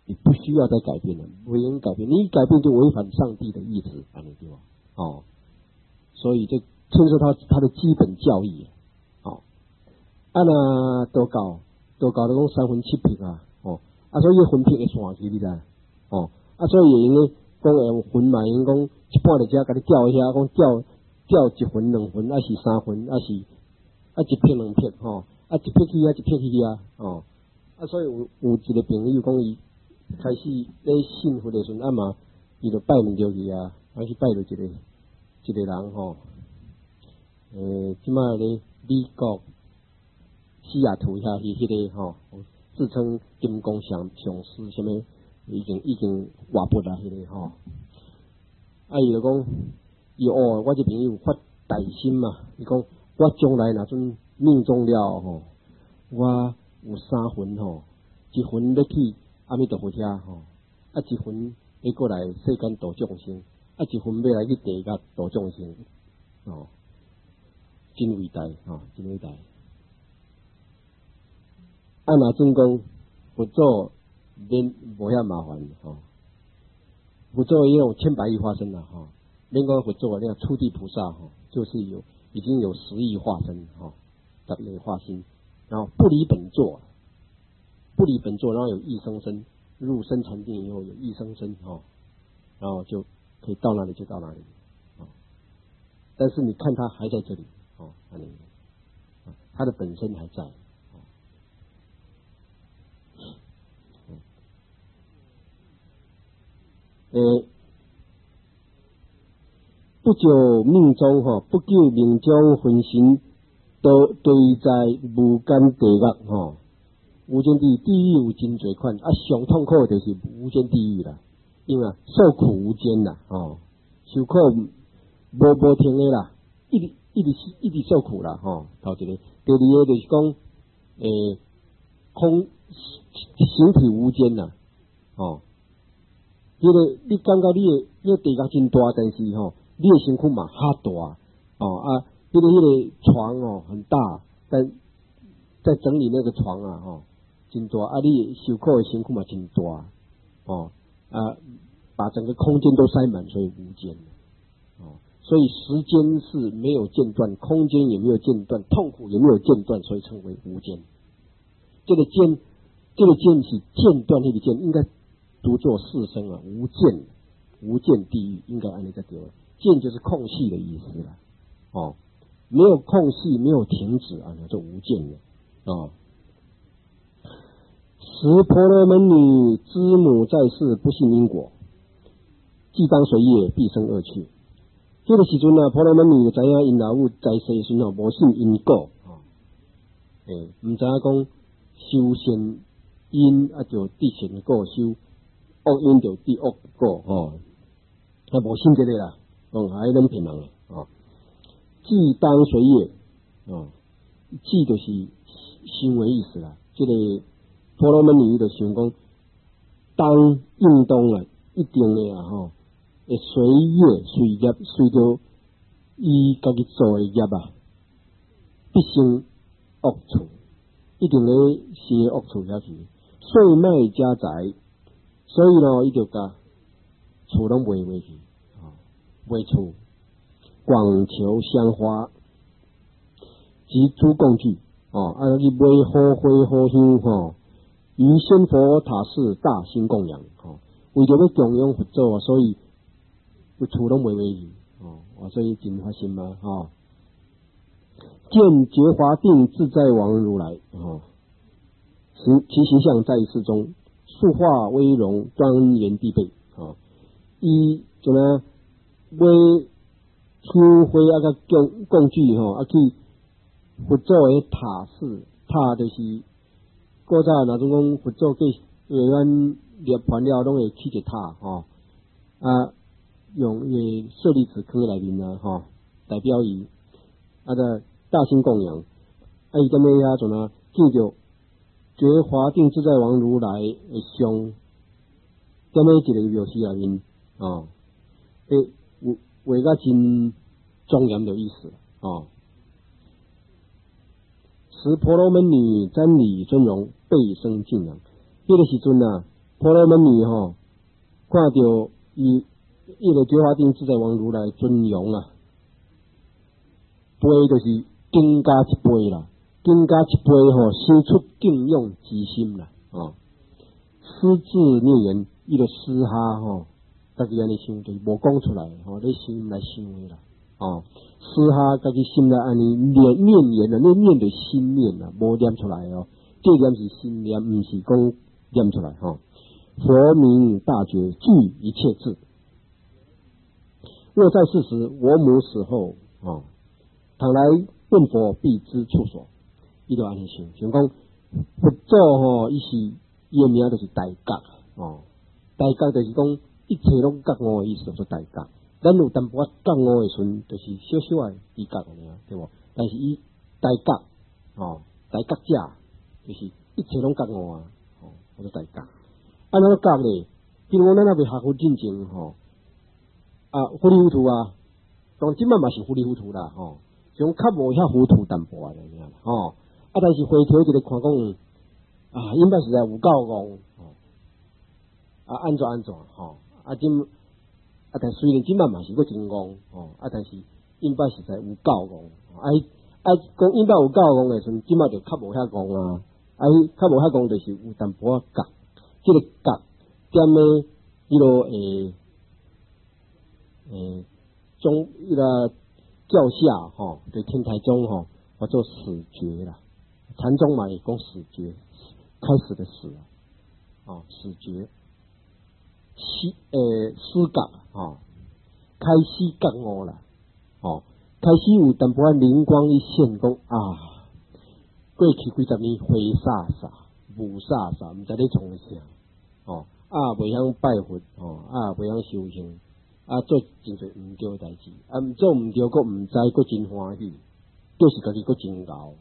你不需要再改变了，不用改变，你一改变就违反上帝的意志，安尼对吧？哦，所以这牵涉他的基本教义。哦，那多高就讲三分七撇啊，哦，所以分撇会散去，你知？哦，所以因为讲用分嘛，因讲一半就只甲你调一下，讲调一分两分，还是三分，还是一撇两撇，吼，一撇去一撇去哦，所以有一个朋友讲伊开始咧信佛的时阵，嘛，伊就拜问着去还是拜着一个人吼，即摆咧美国西雅图遐迄个吼，自称金光上师，什么已经活不啦，迄个吼，伊就讲，我这朋友发大心嘛，伊讲我将来若阵命中了吼，我有三分吼，一分要去阿弥陀佛遐吼，一分要过来世间度众生，一分要来去地狱度众生，哦，真伟大吼，真伟大。若真讲佛祖免无遐麻烦吼，佛祖也有千百亿化身啦吼，免讲佛祖那个初地菩萨吼，就是已经有10亿化身吼，10亿化身，然后不离本座，然后有益生生，入生禅定以后有益生生吼，然后就可以到哪里就到哪里，哦，但是你看他还在这里哦，他的本身还在。不久命中不久命中分身都对在无间地狱无间地狱地狱有真多款上痛苦就是无间地狱啦，因为受苦无间啦受苦无停的啦，一直受苦啦头一个，第二个就是讲空形体无间啦迄个你感觉你的地狱真大，但是你的身躯嘛哈大迄个床很大，但在整理那个床真大你受苦的身躯嘛真大把整个空间都塞满，所以无间所以时间是没有间断，空间也没有间断，痛苦也没有间断，所以称为无间。这个间是间断那个间，应该读作四声无间地狱，应该按那个对了。间就是空隙的意思了没有空隙，没有停止叫做无间了十婆罗门女之母在世不信因果，既当随业必生恶趣。这个时阵婆罗门女知影因老母在世的时阵无信因果唔知影讲修善因就得善果，修恶因就得恶果无信这个啦还能骗人既当随业既就是行为意思啦，这个婆罗门女就想讲当应当一定的会随业随业随着伊家己做的业必生恶处，一定会生恶处下去，岁卖家财，所以伊就甲厝拢卖去卖厝，广求香花及诸供具去买好花好香于仙佛塔寺大兴供养为着要供养佛祖所以厝拢卖去所以真发心嘛见觉华定自在王如来其形象在世中，塑化威容，庄严地备伊怎么买香花甲供具去佛祖的塔寺，塔就是古早那种讲佛祖给咱涅槃了拢会起一个塔用舍利子科来面代表伊的大兴供养伊踮咧遐阵见着觉华定自在王如来的像踮咧一个庙寺内面画甲真庄严的意思使婆罗门女瞻礼尊容，倍生敬仰。迄个时阵婆罗门女看到伊个觉华定自在王如来尊容啊，杯就是更加一杯啦，更加一杯生出敬仰之心啦，私自念言，伊个私下家己安尼想，就是无讲出来，你心来想的啦，私下家己心内安尼念言啊，念着心念啊，无念出来这念是心念，毋是讲念出来佛名大觉，具一切智。若在世时，我母死后倘来问佛，必知处所。伊就安尼想，想讲佛祖伊的名就是大觉大觉就是讲一切拢觉悟的意思，叫做大觉。咱有淡薄觉悟的时阵，就是小小的知觉尔，对无？但是伊大觉大觉者就是一切拢觉悟啊，叫做大觉。安怎觉咧？比如讲咱那边学佛进前糊里糊涂啊，当即摆嘛是糊里糊涂啦像较无遐糊涂淡薄啊但是回头一个看讲应该是在有够戆安怎但虽然即摆嘛是个真戆但是应该是在有够戆讲应该有够戆的时阵，即摆就较无遐戆啊较无遐戆就是有淡薄觉，这个觉踮咧迄落中一个教下对天台宗叫做始觉啦，禅宗嘛也讲始觉，开始的始始觉思觉开始觉悟啦开始有淡薄灵光一现，讲过去几十年灰煞煞雾煞煞，毋知咧创啥袂晓拜佛袂晓修行做真侪毋对的代志做毋对，佫毋知，佫真欢喜，就是家己佫真牛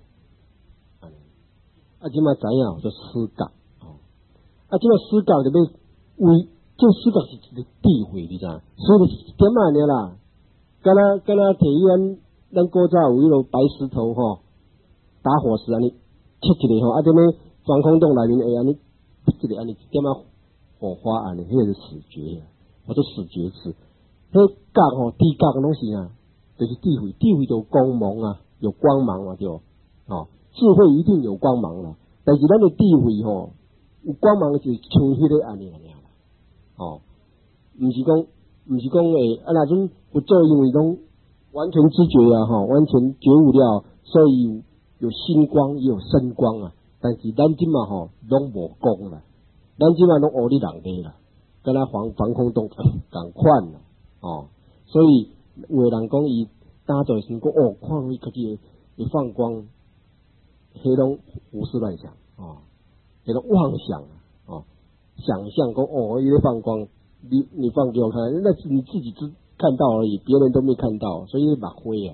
即摆知影做思觉即摆思觉就要为这思觉是一个智慧，你知影？所以一点仔尔啦，敢若摕咱古早有迄落白石头打火石安尼切一个踮咧钻空洞内面会安尼一个安尼一点仔火花安尼，迄个是始觉叫做始觉智。迄觉智觉拢是就是智慧，智慧就有光芒有光芒对智慧一定有光芒啦。但是咱的智慧有光芒就是像迄个安尼啦毋是讲那种不做，因为拢完全知觉完全觉悟了，所以有心光也有身光但是咱即嘛拢无光啦，咱即嘛拢学你人地啦，跟他防空洞共款啦所以有的人讲伊打坐时讲看伊家己会放光，迄种胡思乱想迄种妄想想象讲伊咧放光，你放给我看，那是你自己看到而已，别人都没看到，所以目灰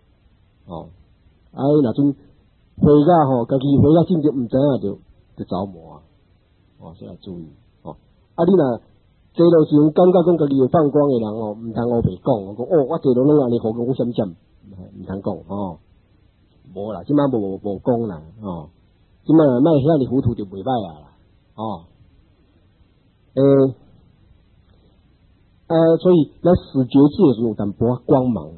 那种灰甲家己灰甲真正毋知影就着魔所以要注意你若坐落时阵感觉讲家己会放光的人毋通黑白讲我坐落拢安尼好讲闪闪，毋通讲无啦，即摆无讲啦即摆莫遐尼糊涂就袂歹啦所以咱始觉智的时候有淡薄光芒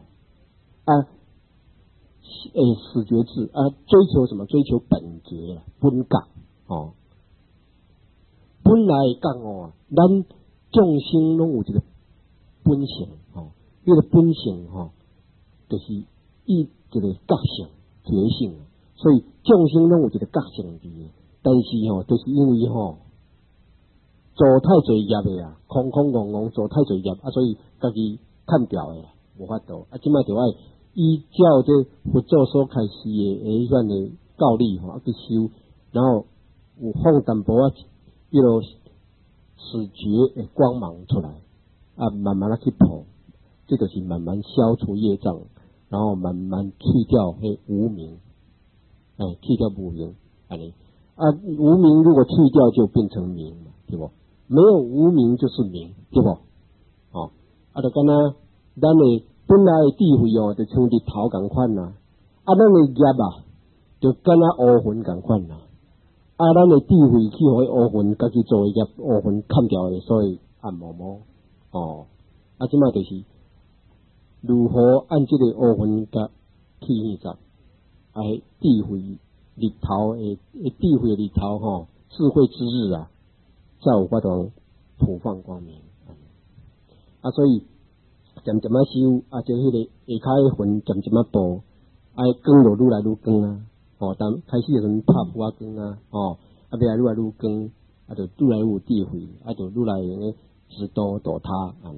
始觉智追求什么？追求本觉啦，本觉本来觉悟咱众生拢有一个本性迄个本性就是一个觉性觉性，所以众生拢有一个觉性伫的，但是就是因为做太侪业的空空戆戆做太侪业所以家己看掉的无法度即摆就要依照这佛祖所开示的迄款的教理去修，然后有放淡薄迄落始觉的光芒出来慢慢去破，这就是慢慢消除业障，然后慢慢去掉迄无明去掉无明安尼无明如果去掉就变成明嘛，对不？没有无明就是明，对不？就敢若咱的本来的智慧就像日头共款咱的业就敢若乌云共款咱的智慧去互乌云家己做业，乌云砍掉的，所以暗摸摸即卖就是如何按这个乌云甲去现实，智慧日头的智慧日头智慧之日啊，才有法度普放光明所以渐渐修即迄个下骹的云渐渐薄，光就愈来愈光当开始的时阵拍浮光未来愈来愈光，就愈来愈有智慧，就愈来会指导导他安尼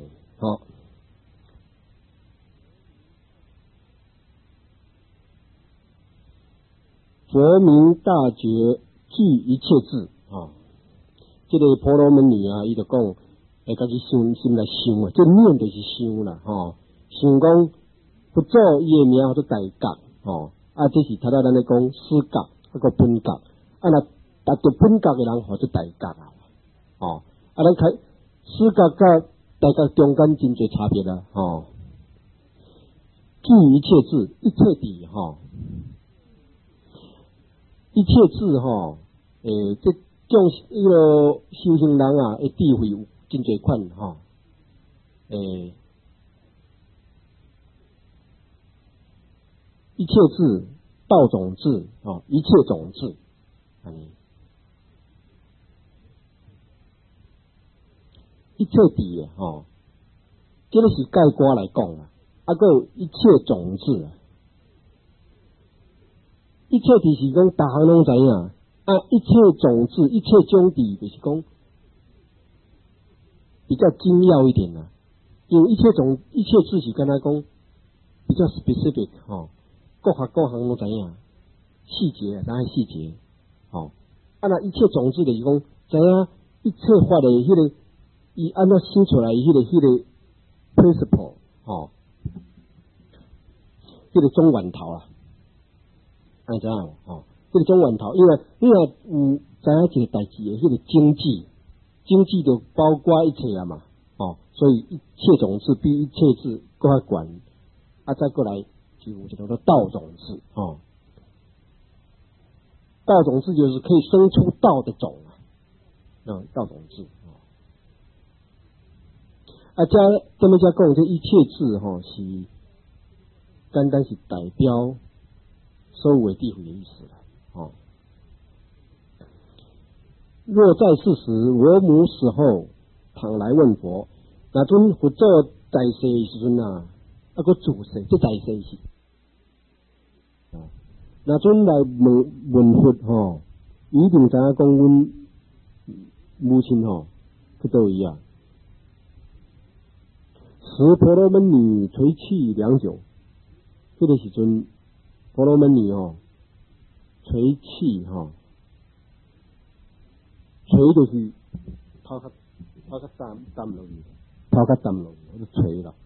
佛名大觉具一切智这个婆罗门女伊就讲会家己心来想这念就是想啦想讲不做伊的名叫做大觉这是头仔咱咧讲思觉个本觉若达到本觉的人叫做大觉咱开思觉甲大觉中间真侪差别啦具一切智一切智一切智这种迄个修行人的智慧有真侪款一切智道种智一切种智一切智这个是概括来讲啦还有一切种智一切智是讲大项拢知影一切种智一切种智就是讲比较精要一点啦因为一切智是敢若讲比较 specific 各行各行拢知影细节哪些细节那一切种智就是讲知影一切法的迄个伊按怎生出来迄个 principle 迄个中源头知影无这个中源头，因为你若有知影一个代志的迄个经济就包括一切嘛所以一切种智比一切智更较悬再过来就有一个叫道种智道种智就是可以生出道的种道种智这么讲这一切智是单单是代表所有的智慧的意思啦若在世时，我母死后，倘来问佛，那阵佛做在世的时阵个自世，这在世是那阵来问佛一定知影讲阮母亲去倒位时婆罗门女垂泣良久，这个时阵婆罗门女垂泣垂就是头壳担落去，我就垂啦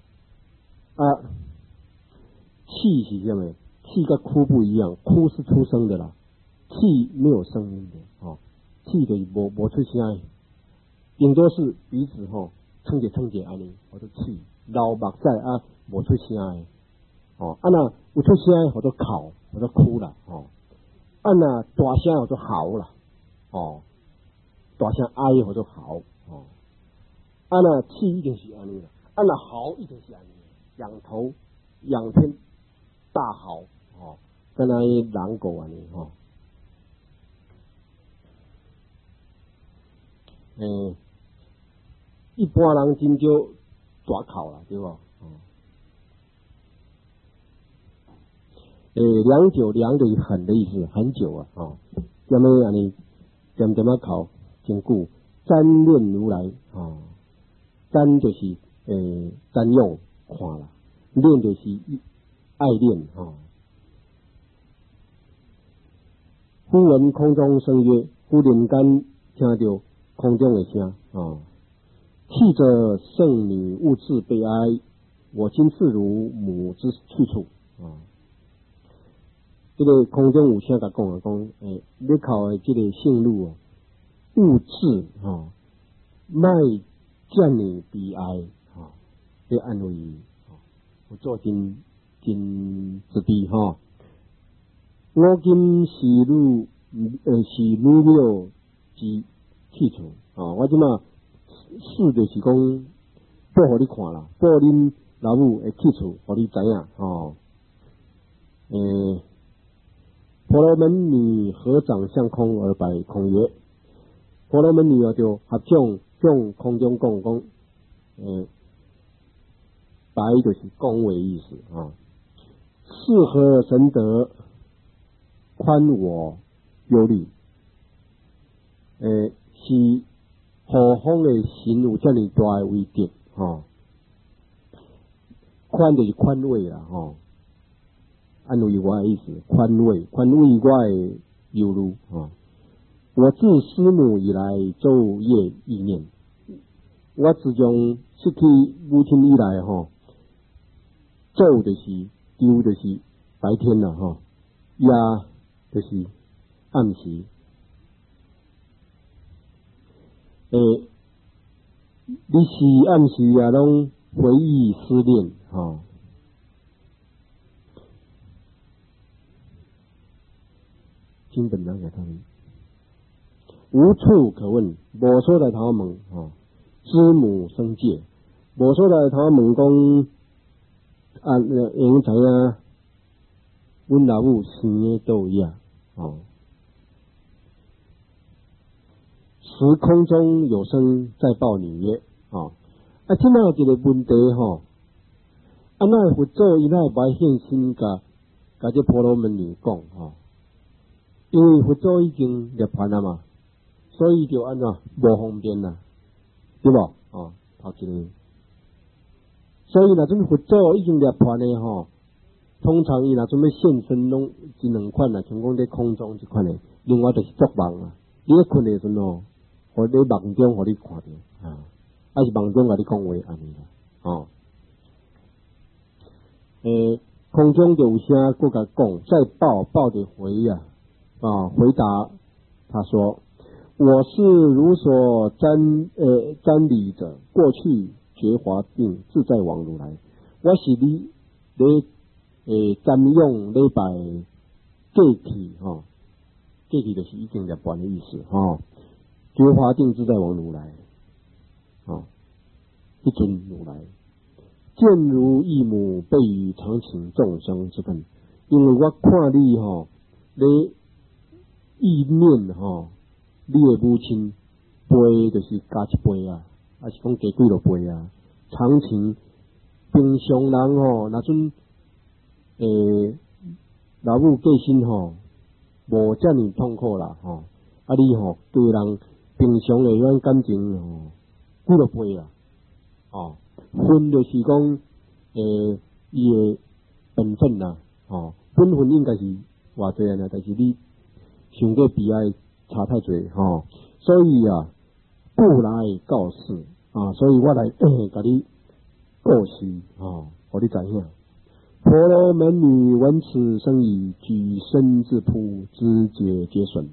气是什么？气跟哭不一样，哭是出声的啦，气没有声音的气就是无出声，顶多是鼻子撑着安尼，或者气流目屎无出声的那有出声或者哭或者哭啦那大声或者嚎啦大声哀或者嚎那气一定是安尼啦那嚎一定是安尼仰头仰天大嚎跟那狼狗安尼一般人真少大哭啦对吧良久良就是很的意思，很久那么安尼点哭真久，瞻念如来瞻就是瞻用看啦，念就是爱念忽闻空中声曰，忽然间听到空中的声泣者圣女勿自悲哀，我今自如母之去处这个空中有声甲讲你考的这个圣女勿自卖见你悲哀去安慰有做真之悲我今是汝是女庙之去处我即马试就是讲报互你看啦，报恁老母的去处，互你知影婆罗门女合掌向空而拜空曰：婆罗门女就合掌向空中讲白就是恭维意思是何神德宽我忧虑？是何方的神有这么大的威德宽就是宽慰啦安慰我的意思，宽慰我的忧虑我自师母以来昼夜意念，我自从失去母亲以来昼就是丢就是白天啦夜就是暗时你是暗时拢回忆思念经本章给他们无处可问，无所来头问知母生戒，无所来头问讲因知影阮老母生的倒位时空中有声在报女曰即卖有一个问题那佛祖伊那白现身甲这婆罗门女讲因为佛祖已经涅槃了嘛，所以就安怎无方便啦，对无头一个。所以若阵佛祖已经涅槃的通常伊若准备现身拢一两款啦，像讲在空中一款的，另外就是做梦啦。你咧困的时阵互你梦中互你看到还是梦中甲你讲话安尼啦空中就有声佫甲讲，再报的回回答他说：我是如所瞻礼者，过去觉华定自在王如来。我是你瞻仰礼拜过去过去就是已经涅槃的意思觉华定自在王如来一尊如来，见如异母，备于常情众生之分。因为我看你你意念你的母亲杯就是加一杯还是讲加几落杯常情平常人若阵老母过身无遮尔痛苦啦你家人平常的迄种感情几落杯分就是讲伊的本分啦本分应该是偌济啊，但是你想过悲哀差太济所以不来告示所以我来甲你告示互你知影。婆罗门女闻此声已，举身自扑，肢节皆损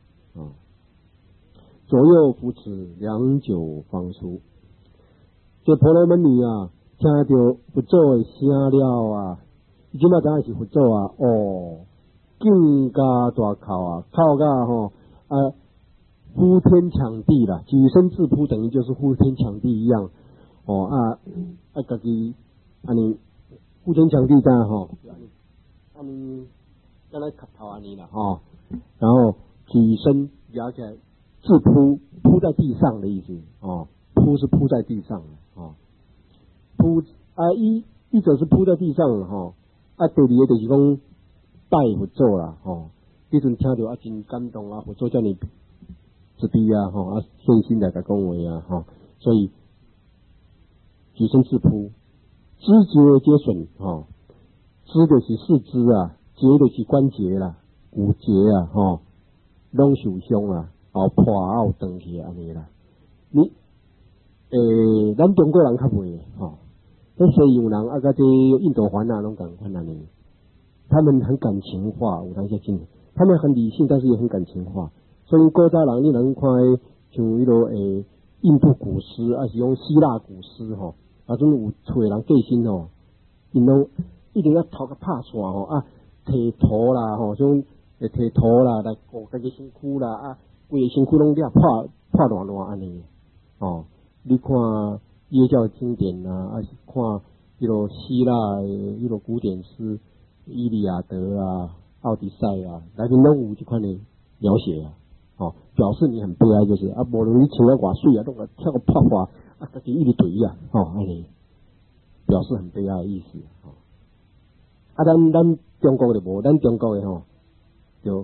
左右扶持，良久方出。这婆罗门女听到佛祖的声了伊即摆知影是佛祖更加大哭哭到呼天抢地啦，举身自扑等于就是呼天抢地一样家己安尼呼天抢地这样安尼敢若磕头安尼啦然后举身摇起来自扑，扑在地上的意思扑是扑在地上扑一者是扑在地上第二个就是讲拜佛祖啦迄阵听到真感动佛祖遮尔慈悲信心来甲讲话所以举身自扑，肢节皆损肢就是四肢节就是关节啦，骨节拢受伤破断去安尼啦。你咱中国人较袂迄西洋人甲这印度番拢共款安尼，他们很感情化，有当时真，他们很理性，但是也很感情化。所以古早人你能看像迄落印度古诗，还是用希腊古诗阵有找人过身因拢一定要头壳拍线摕土啦像会摕土啦来顾家己身躯啦，啊，规个身躯拢了破烂烂安尼。哦，你看耶教经典啊，还是看迄落希腊的迄落古典诗，伊利亚德啊、奥迪赛啊，内面拢有这款的描写啊。哦，表示你很悲哀，就是啊，无论你穿了偌水啊，拢个跳个破花啊，家己一直对啊，哦，安尼表示很悲哀的意思。哦，啊，咱中国就无，咱中国的吼，就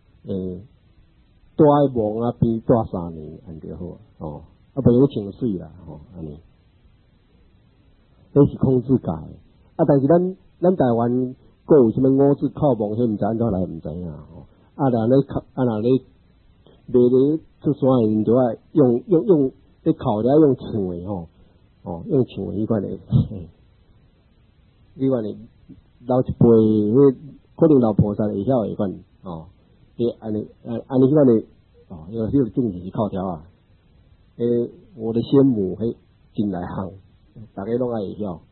大个梦啊，变大3年，安就好哦，啊，不用穿水啦，吼，安尼，这是控制界啊，但是咱台湾各有什么五字靠梦，迄毋知安怎来，毋知影吼，啊，若咧卖咧出山的人就爱用咧烤了用唱的吼，哦，用唱的迄款的，迄款的老一辈迄可能老菩萨会晓迄款哦，安尼迄款的哦，迄个正是靠条啊，我的先母迄真来行，大家拢爱会晓。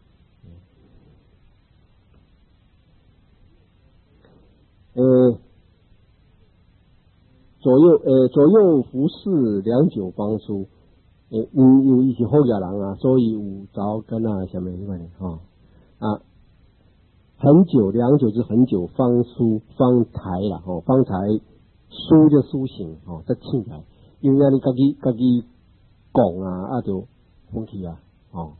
左右服侍良久方书，因为伊是福业人啊，所以有早跟啊什么迄款的吼啊，很久良久是很久方书方台啦吼，方台书就书形吼，再请起来，因为你家己讲啊，就分去啊吼，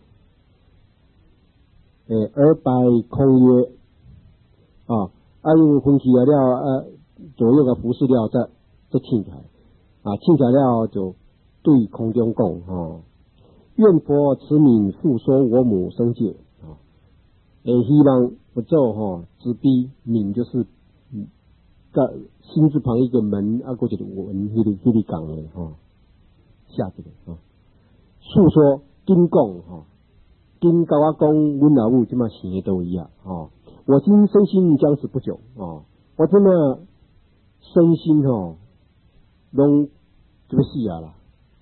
而拜空约啊，因为分去了左右个服侍了再请起来啊，请起来了就对空中讲吼，愿佛慈悯复说我母生界啊，希望佛咒吼，慈悲悯就是心字旁一个门啊，过去的文迄个讲的吼，下这个啊，诉说紧讲吼，紧甲我讲，阮老母即马生的都一样吼，我今身心将死不久哦，我真的身心吼。拢就要死啊啦！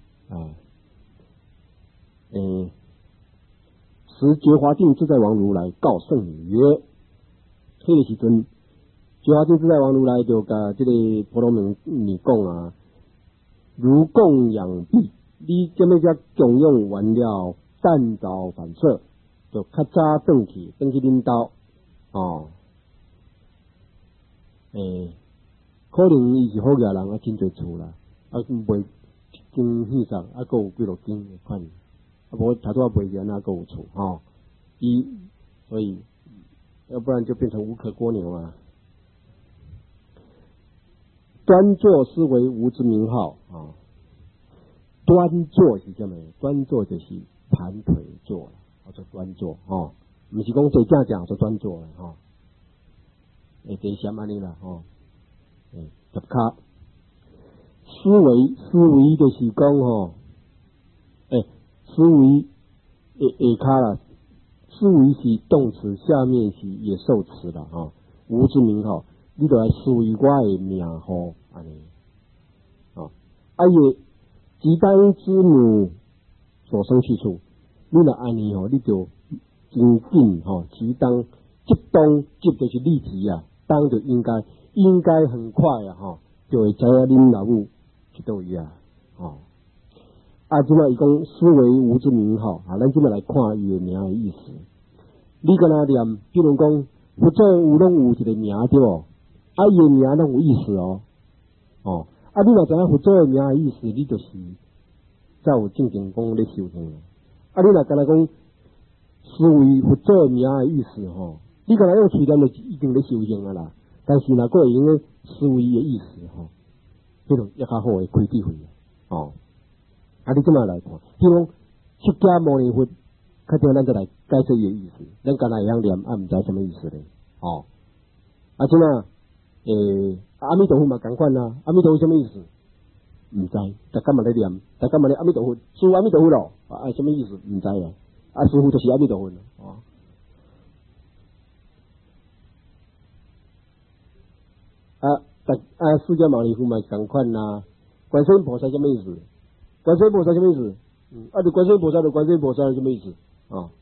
时觉华定自在王如来告圣女曰：“迄个时阵，觉华定自在王如来就甲这个婆罗门女讲啊，如供养毕，你这么只供养完了，暂照反射，就较早转去恁兜哦。可能伊是好业人啊，真侪厝啦，啊，卖经戏上啊，还有几落经的款，啊，无头拄啊卖完啊，还有厝吼，所以要不然就变成无可蜗牛啊。端坐是为无之名号啊，端坐是什么？端坐就是盘腿坐啦，叫做端坐哦，不是讲最正讲做端坐啦吼，第三安尼啦吼。十卡思维就是讲吼，思维下卡啦，思维是动词，下面是野兽词啦吼，无之名号，你就来思维我的名号安尼，哦，也即当之母所生去处，你若安尼吼，你就真紧吼，即当就是立即啊，当就应该很快啊，哈，就会知影恁老母去倒位啊，哦，即摆伊讲思维无之名号啊，咱即摆来看伊的名的意思。你跟他念，比如讲，佛祖拢有一个名对无？伊的名拢有意思哦，你若知影佛祖的名的意思，你就是才有正经讲咧修行。你若干那讲思维佛祖的名的意思吼，你干那用嘴念就已经咧修行啊啦。但是若个会用咧思维的意思吼，迄种也较好诶开智慧哦。你怎么来看？比如释迦牟尼佛，较定咱再来解释伊的意思。咱干那会晓念，毋知什么意思咧？哦，怎么？阿弥陀佛嘛共款啊，阿弥陀佛什么意思？毋知，大家嘛咧念，大家嘛咧阿弥陀佛，师父阿弥陀佛咯，什么意思？毋知啊，师父就是阿弥陀佛哦。释迦牟尼佛嘛共款啦，观世音菩萨什么意思？观世音菩萨什么意思？就观世音菩萨就观世音菩萨什么意思？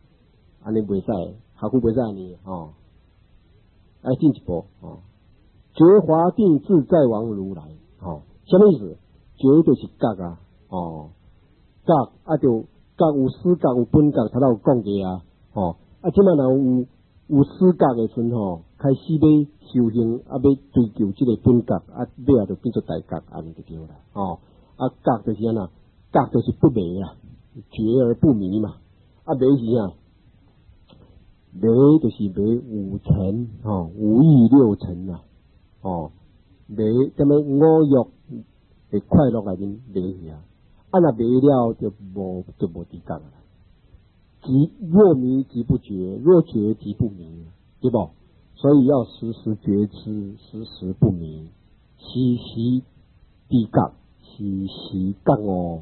安尼袂使，下句袂使安尼进一步觉华定自在王如来，什么意思？觉就是觉啊，觉啊就觉有私觉有本觉，头有讲过啊，即摆若有私觉的时阵开始要修行，要追求这个本觉，尾就变做大觉，安尼就对啦，觉就是安那，觉就是不迷啦，觉而不迷嘛，迷是啥？迷就是迷五尘，五欲六尘啦，迷什么五欲的快乐内面迷去啊，若迷了就无知觉啦。若迷即不觉，若觉即不迷，对不？所以要时时觉知，时时不迷，时时知觉，时时觉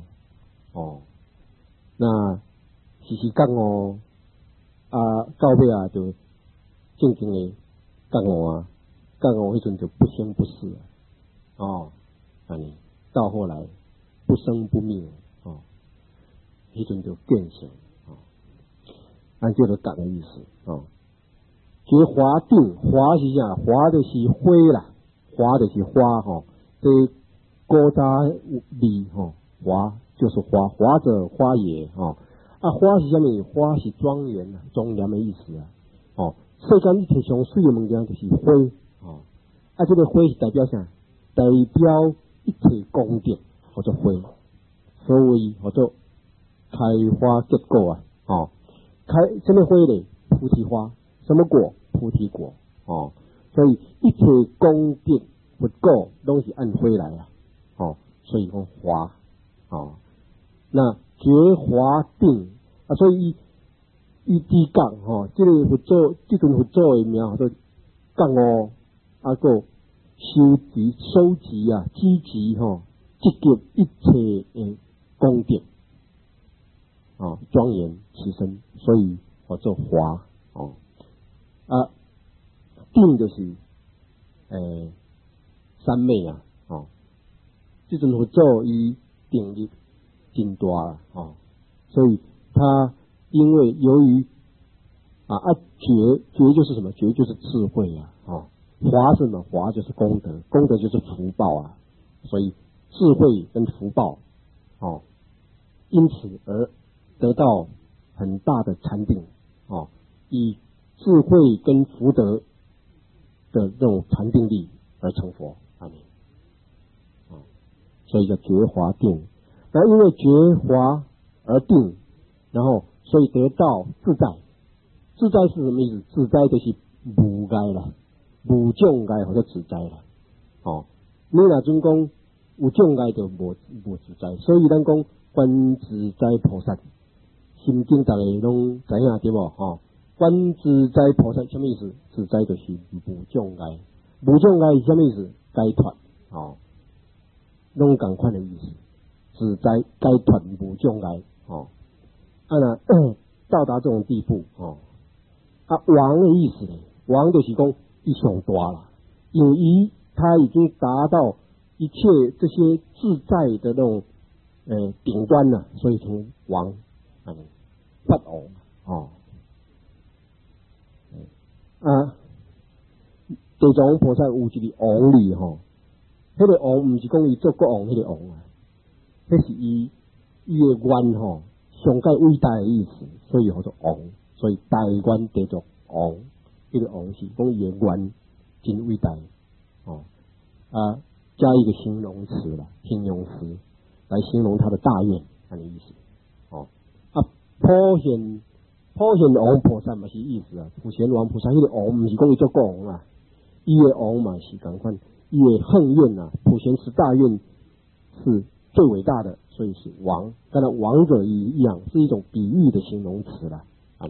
那时时觉到尾就正经的觉觉迄阵就不生不死安尼到后来不生不灭迄阵就变成按这个觉的意思觉华定，华是啥？华就是花啦，华就是花这古早字华就是花，华者花也花是什么？花是庄严庄严的意思世间一切上水的物件就是花这个花是代表啥？代表一切功德或者花，所以或者开花结果开什么花呢？菩提花。什么果？菩提果所以一切功德佛果拢是按花来所以讲华那觉华定所以伊知觉这个佛祖这阵佛祖的名叫做觉个收集积集积集一切的功德庄严其身，所以叫做华定就是三昧这阵佛祖伊定力真大所以他因为由于觉就是什么？觉就是智慧华是什么？华就是功德，功德就是福报所以智慧跟福报因此而得到很大的禅定以智慧跟福德的这种禅定力而成佛，所以叫觉华定。然后因为觉华而定，然后所以得到自在。自在是什么意思？自在就是无碍啦，无障碍或者自在啦。你若准讲有障碍就无自在，所以咱讲观自在菩萨，心经大家拢知影对无？观自在菩萨什么意思？自在就是无障碍，无障碍是什么意思？解脱拢同款的意思。自在解脱无障碍那到达这种地步王的意思呢？王就是讲伊上大啦，因为他已经达到一切这些自在的那种顶端了，所以成王法王地藏王菩萨有一个王字迄个王不是讲伊做国王迄个王迄是伊的愿上界伟大的意思，所以叫做王，所以大愿地藏王，迄个王是讲伊的愿真伟大加一个形容词啦，形容词来形容他的大愿，安尼意思普贤王菩萨嘛是意思普贤王菩萨迄个王不是讲伊做国王伊的王嘛是同款，伊的横愿普贤慈大愿是最伟大的，所以是王。当然王者一样是一种比喻的形容词啦，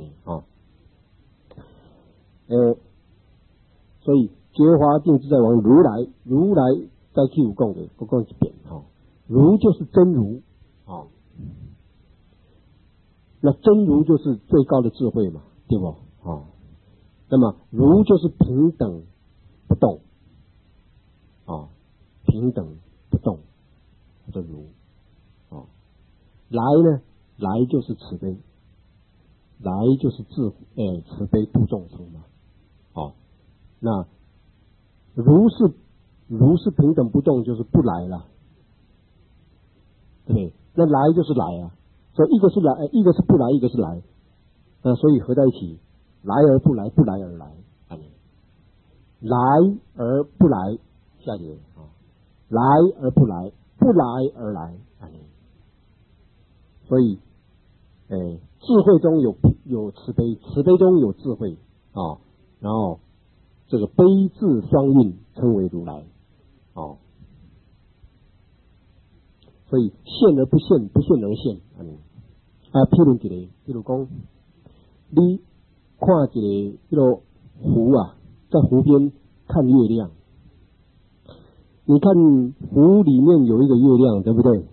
所以觉华定自在王如来再去有讲的，我讲一遍如就是真如那真如就是最高的智慧嘛，对不那么如就是平等不动平等不动叫如来呢？来就是慈悲，来就是慈悲度众生嘛那如是平等不动，就是不来了，对不对？那来就是来啊，所以一个是来，一个是不来，一个是来，所以合在一起，来而不来，不来而来，来而不来，下节来而不来，不来而来，所以，智慧中有慈悲，慈悲中有智慧啊，然后这个悲智双运称为如来，所以现而不现，不现而现，譬如讲，你看一个湖啊，在湖边看月亮，你看湖里面有一个月亮，对不对？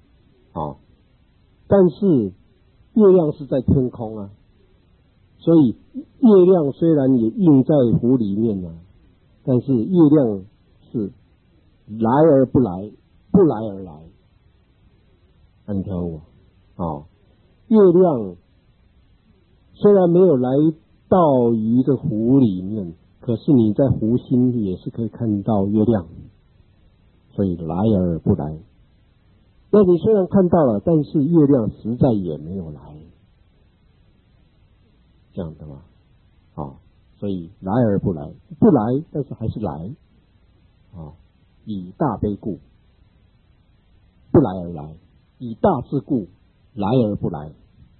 但是月亮是在天空啊，所以月亮虽然也映在湖里面啊，但是月亮是来而不来，不来而来。你听我月亮虽然没有来到于这湖里面，可是你在湖心也是可以看到月亮，所以来而不来。那你虽然看到了，但是月亮实在也没有来，这样的吗？所以来而不来，不来但是还是来，以大悲故，不来而来；以大智故，来而不来。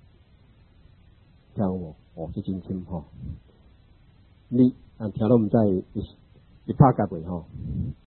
听我，这真深你听到我们在一拍甲背